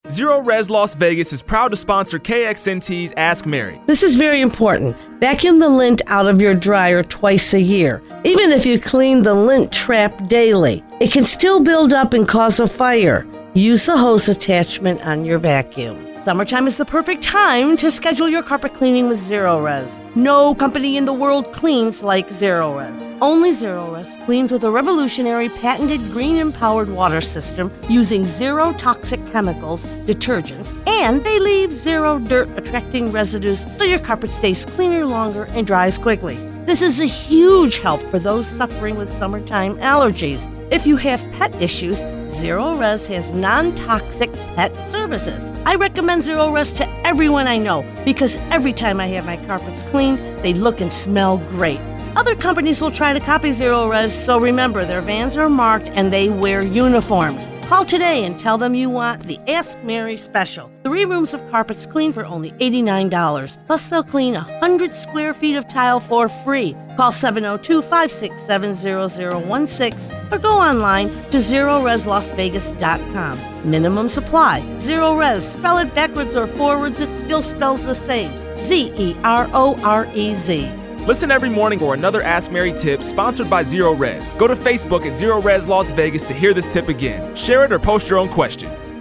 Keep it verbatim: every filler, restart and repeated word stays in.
Zero Res Las Vegas is proud to sponsor K X N T's Ask Mary. This is very important. Vacuum the lint out of your dryer twice a year. Even if you clean the lint trap daily, it can still build up and cause a fire. Use the hose attachment on your vacuum. Summertime is the perfect time to schedule your carpet cleaning with Zero Res. No company in the world cleans like Zero Res. Only Zero Res cleans with a revolutionary patented green-empowered water system using zero toxic chemicals, detergents, and they leave zero dirt attracting residues so your carpet stays cleaner longer and dries quickly. This is a huge help for those suffering with summertime allergies. If you have pet issues, Zero Res has non-toxic pet services. I recommend Zero Res to everyone I know because every time I have my carpets cleaned, they look and smell great. Other companies will try to copy Zero Res, so remember their vans are marked and they wear uniforms. Call today and tell them you want the Ask Mary special. Three rooms of carpets clean for only eighty-nine dollars. Plus, they'll clean one hundred square feet of tile for free. Call seven oh two, five six seven, zero zero one six or go online to zero res las vegas dot com. Minimum supply. Zero Res. Spell it backwards or forwards, it still spells the same. Z E R O R E Z. Listen every morning for another Ask Mary tip sponsored by Zero Res. Go to Facebook at Zero Res Las Vegas to hear this tip again. Share it or post your own question.